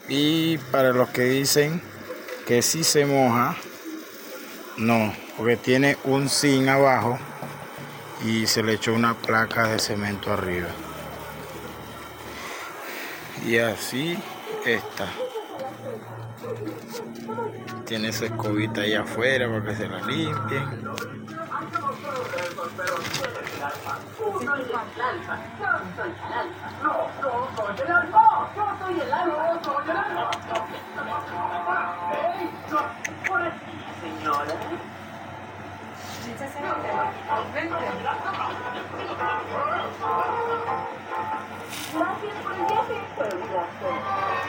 Y para los que dicen que si se moja, no, porque tiene un zinc abajo y se le echó una placa de cemento arriba. Y así está. Tiene su escobita allá afuera para que se la limpien. Gracias por el viaje.